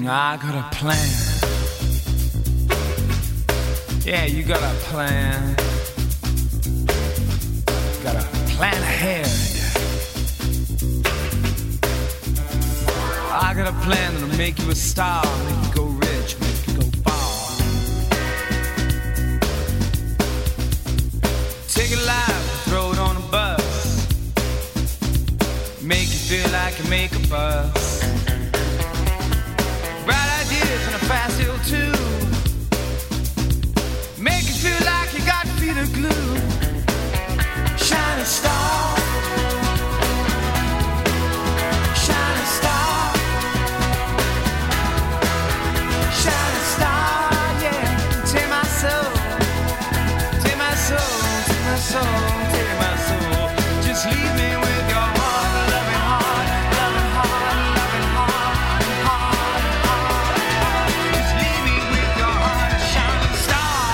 I got a plan. Yeah, you got a plan. Got a plan ahead. I got a plan that'll make you a star, make you go rich, make you go far. Take a life, throw it on a bus, make you feel like you make a buzz. Bright ideas and a fast hill too, make you feel like you got feet of glue. Shining star, shining star, shining star, yeah. Take my soul, take my soul, take my soul, take my soul. Just leave me with your heart, loving heart, loving heart, loving heart, heart, heart. Just leave me with your heart, shining star.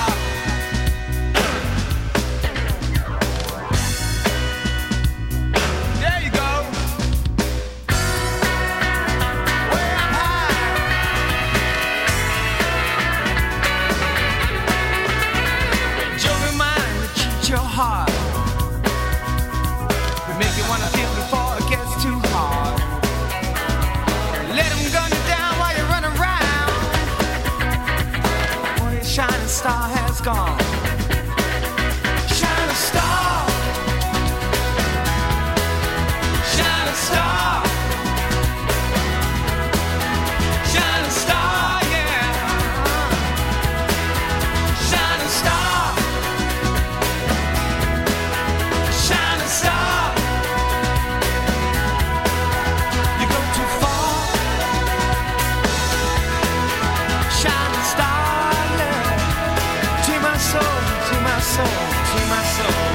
There you go. Way up high. Joke your mind, cheat your heart. Make you wanna feel before it gets too hard. Let them gun you down while you run around. Boy, your shining star has gone. Shining star, shining star, shining star, yeah. Shining star, shining star. You go too far, shining star, yeah. To my soul, to my soul, to my soul.